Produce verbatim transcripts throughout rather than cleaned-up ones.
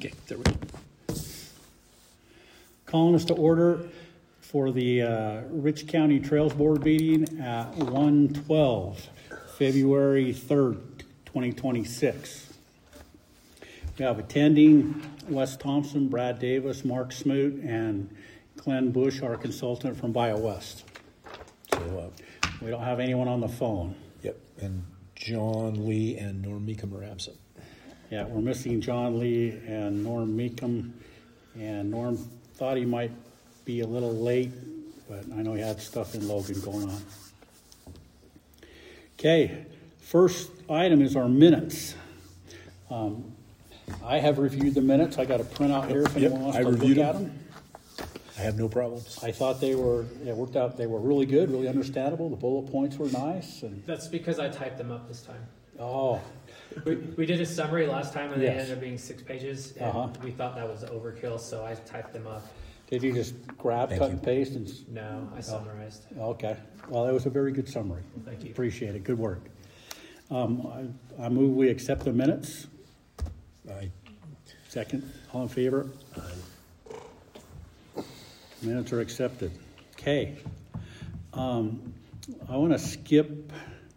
Okay, there we go. Calling us to order for the uh, Rich County Trails Board meeting at one twelve, February third, twenty twenty-six. We have attending Wes Thompson, Brad Davis, Mark Smoot, and Glenn Bush, our consultant from BioWest. So uh, we don't have anyone on the phone. Yep, and John Lee and Norm Meekum are absent. Yeah, we're missing John Lee and Norm Meekum, and Norm thought he might be a little late, but I know he had stuff in Logan going on. Okay, first item is our minutes. Um, I have reviewed the minutes. I got a printout here if anyone Yep, wants I to look reviewed at them. them. I have no problems. I thought they were, it worked out, they were really good, really understandable. The bullet points were nice. And That's because I typed them up this time. oh, We, we did a summary last time and Yes. they ended up being six pages and Uh-huh. we thought that was overkill, so I typed them up. did you just grab, Thank cut, you. and paste? And s- No, I summarized. okay, well, it was a very good summary. Thank you. Appreciate it. Good work. Um, I, I move we accept the minutes. I, Second, all in favor? Minutes are accepted. Okay. Um, I want to skip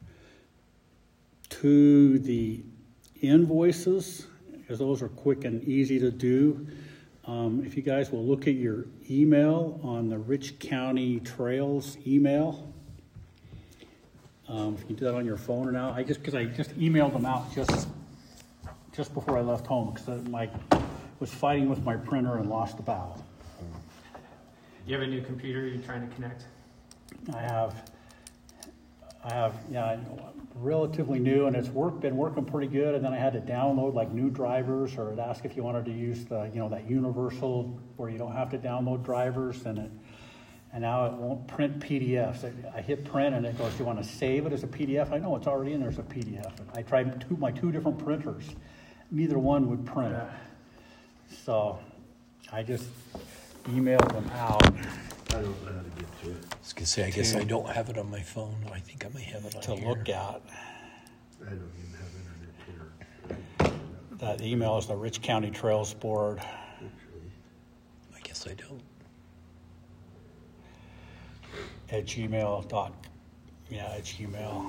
to the invoices, because those are quick and easy to do. Um, if you guys will look at your email on the Rich County Trails email. Um, if you can do that on your phone or now, I just, because I just emailed them out just just before I left home, because my was fighting with my printer and lost the battle. You have a new computer you're trying to connect? I have, I have, yeah, relatively new, and it's worked, been working pretty good. And then I had to download like new drivers, or it asked if you wanted to use the, you know, that universal where you don't have to download drivers, and it, and now it won't print P D Fs. I, I hit print, and it goes, "Do you want to save it as a P D F?" I know it's already in there as a P D F. And I tried two, my two different printers, neither one would print. Yeah. So I just emailed them out. I don't know how to get to it. I was going to say, I guess I don't have it on my phone. I think I may have it on to here. look at. I don't even have internet here. That email is the Rich County Trails Board Actually, I guess I don't. at gmail dot, yeah, at Gmail.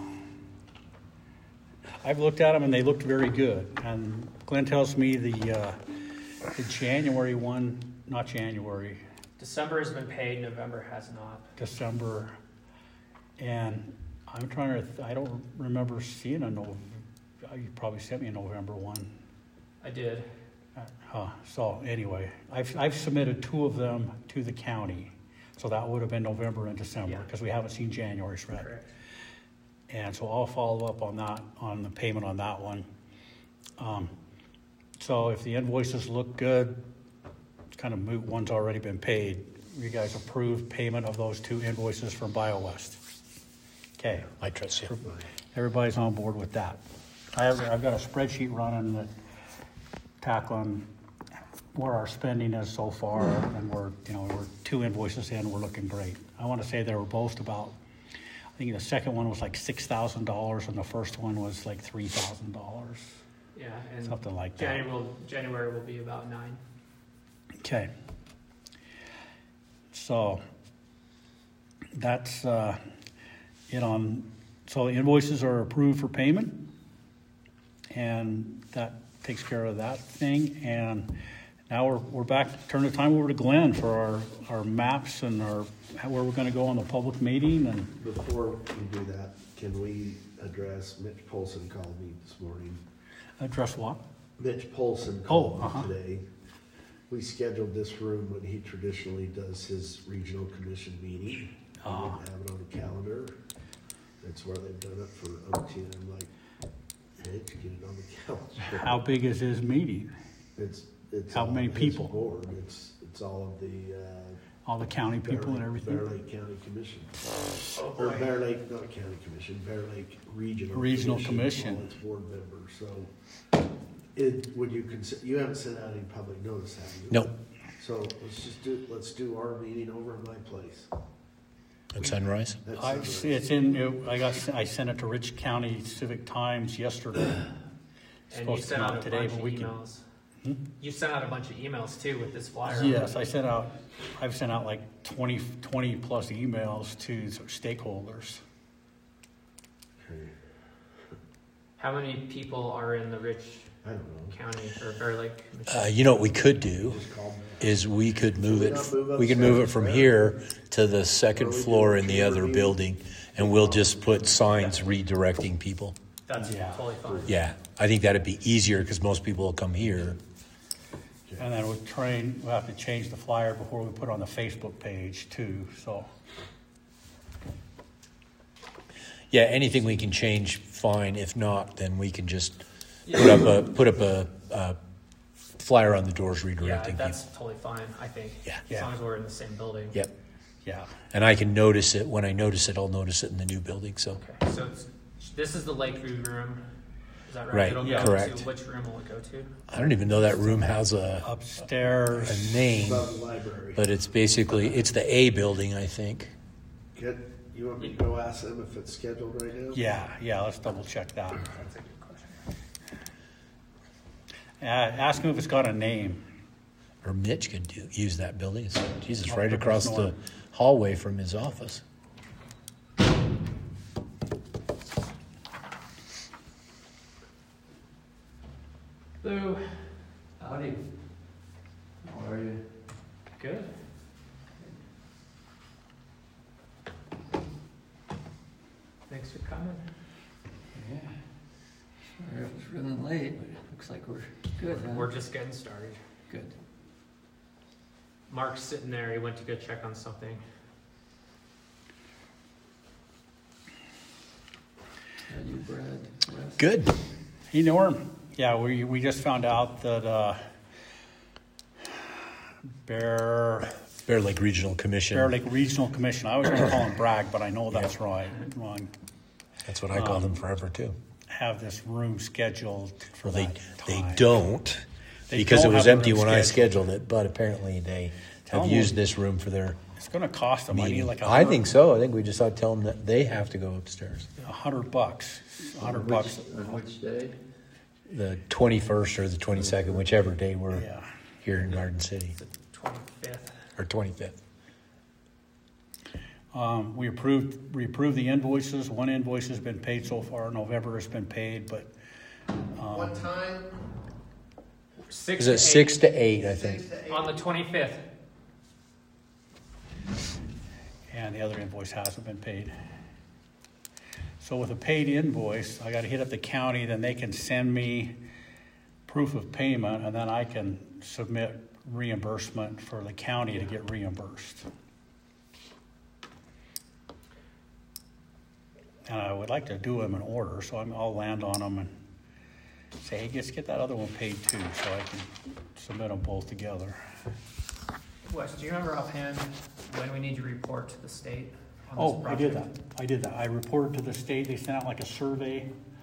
I've looked at them and they looked very good. And Glenn tells me the, uh, the January one, not January, December has been paid, November has not. December, and I'm trying to, th- I don't remember seeing a Nov, you probably sent me a November one. I did. Uh, so anyway, I've, I've submitted two of them to the county. So that would have been November and December, Yeah. because we haven't seen January's yet. Correct. And so I'll follow up on that, on the payment on that one. Um, so if the invoices look good, it's kind of moot, one's already been paid. You guys approved payment of those two invoices from BioWest. Okay, I trust you. everybody's on board with that. I have, I've got a spreadsheet running that tackling where our spending is so far, and we're, you know, we're two invoices in, we're looking great. I want to say they were both about, I think the second one was like six thousand dollars, and the first one was like three thousand dollars, Yeah, and something like that. January will, January will be about nine. Okay. So that's uh, it on, so the invoices are approved for payment, and that takes care of that thing. And now we're, we're back, turn the time over to Glenn for our, our maps and our, where we're going to go on the public meeting. And before we do that, can we address Mitch Polson called me this morning? address what? Mitch Polson Oh, called uh-huh. me today. We scheduled this room when he traditionally does his regional commission meeting. Ah. We didn't have it on the calendar. That's where they've done it for O T. And I'm like, Mitch, get it on the calendar. How big is his meeting? It's, it's How all many his people? Board. It's, it's all of the, uh, All the county people Bear and Lake- everything? Bear Lake County Commission. Oh, Or boy. Bear Lake, not County Commission, Bear Lake Regional. Regional Commission. All its board members, so. It, would you consider, you haven't sent out any public notice, have you? No. So let's just do, let's do our meeting over at my place. At Sunrise? That's I, Sunrise. it's in, I got, I sent it to Rich County Civic Times yesterday. It's And you supposed to sent come out out a today, bunch but of we can, emails. You sent out a bunch of emails too with this flyer. Yes, I sent out, I've sent out like twenty, twenty plus emails to stakeholders. Okay. How many people are in the Rich I don't know. County or Bear Lake? Uh, you know what we could do Just call me. is we could move we it, not move we could move it upstairs, from right? here to the second Or we do floor a in the chamber other meeting? building, and we'll just put signs redirecting people. That's Yeah. totally fine. Yeah, I think that'd be easier because most people will come here. And then we train, we'll have to change the flyer before we put it on the Facebook page too, so. Yeah, anything we can change, fine. If not, then we can just put up a put up a, a flyer on the doors Yeah, redirecting that's people. totally fine, I think. Yeah. As Yeah. long as we're in the same building. Yep. Yeah, And I can notice it. When I notice it, I'll notice it in the new building. So Okay, so it's, this is the Lakeview room. Is that right? Right, It'll yeah. go correct. To, which room will it go to? I don't even know that room has a, upstairs. a name, Above the library. but it's basically it's the A building, I think. Get, you want me to go ask them if it's scheduled right now? Yeah, yeah, let's double check that. That's a good question. Uh, ask him if it's got a name. Or Mitch could do, use that building. It's, Jesus, Oh, right across the north. hallway from his office. Lou, Howdy. How are you? good. Thanks for coming. Yeah. Sorry it was running late, but it looks like we're good, huh? We're just getting started. Good. Mark's sitting there. He went to go check on something. How you, Brad? Wes? Good. Hey, Norm. Yeah, we, we just found out that, uh, Bear, Bear Lake Regional Commission. Bear Lake Regional Commission, I always want to call him Bragg, but I know that's right, wrong. That's what I called them forever too. Have this room scheduled for Well, they that they time. don't They because don't it was have a empty room when I scheduled. scheduled it, but apparently they Tell have them- used this room for their It's gonna cost them, I need meeting. like a I hundred, think so. I think we just ought to tell them that they have to go upstairs. a hundred bucks, a hundred On bucks. which- On which day? The twenty-first or the twenty-second, whichever day we're Yeah. here in Garden City, It's the twenty-fifth. or twenty-fifth. Um, we approved, we approved the invoices. One invoice has been paid so far. November has been paid, but What time? Six Is to it eight. six to eight? I think. Six to eight. On the twenty-fifth. and the other invoice hasn't been paid. So with a paid invoice, I gotta hit up the county, then they can send me proof of payment, and then I can submit reimbursement for the county to get reimbursed. And I would like to do them in order, so I'm, I'll land on them and say, hey, let's get that other one paid too, so I can submit them both together. Wes, do you remember offhand when we need to report to the state on this Oh, I did project? that. I did that. I reported to the state. They sent out like a survey